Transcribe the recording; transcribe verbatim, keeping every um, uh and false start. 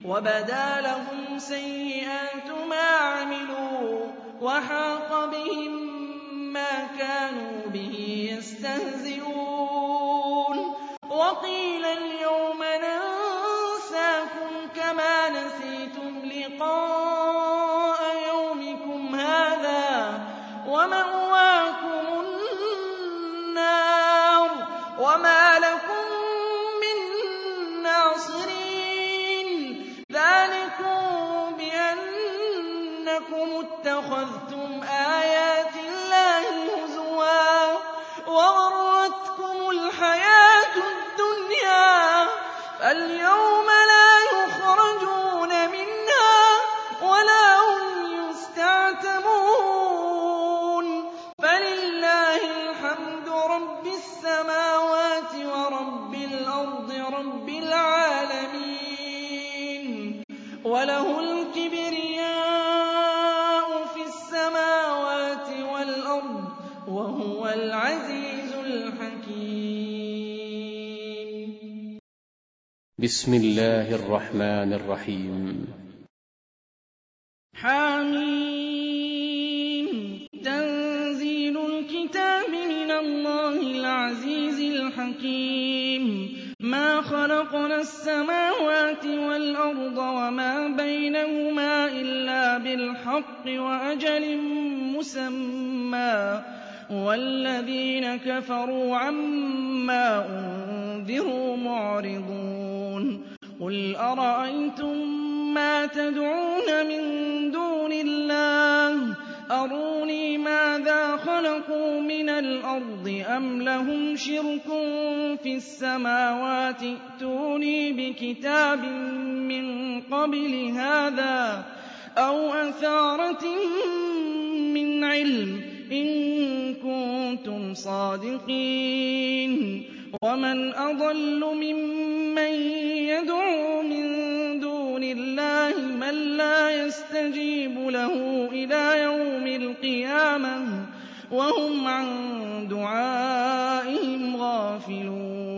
وَبَدَا لَهُمْ سَيِّئَاتُ مَا عَمِلُوا وَحَاقَ بِهِم مَّا كَانُوا بِهِ يَسْتَهْزِئُونَ وَقِيلَ الْيَوْمَ نَنسَاكُمْ كَمَا نَسِيتُمْ لِقَاءَ يَوْمِكُمْ هَٰذَا وَمَأْوَاكُمُ النَّارُ وَمَا لَكُم مِّن نَّاصِرِينَ ذَٰلِكُم بِأَنَّكُمُ اتَّخَذْتُمْ آيَاتِ اللَّهِ هُزُوًا وَغَرَّتْكُمُ الْحَيَاةُ الدُّنْيَا فَالْيَوْمَ لَا يُخْرَجُونَ مِنْهَا وَلَا هُمْ يُسْتَعْتَبُونَ فَلِلَّهِ الْحَمْدُ رَبِّ السَّمَاوَاتِ وَرَبِّ الْأَرْضِ رَبِّ الْعَالَمِينَ وَلَهُ الْكِبْرِيَاءُ فِي السَّمَاوَاتِ وَالْأَرْضِ وَهُوَ الْعَزِيزُ الْحَكِيمُ. بسم الله الرحمن الرحيم. حم تنزيل الكتاب من الله العزيز الحكيم. ما خلقنا السماوات والأرض وما بينهما إلا بالحق وأجل مسمى والذين كفروا عما أنذروا معرضون. قل أرأيتم ما تدعون من دون الله أروني ماذا خلقوا من الأرض أم لهم شرك في السماوات ائتوني بكتاب من قبل هذا أو أثارة من علم إن كنتم صادقين. ومن أضل ممن يدعو من دون الله من لا يستجيب له إلى يوم القيامة وهم عن دعائهم غافلون.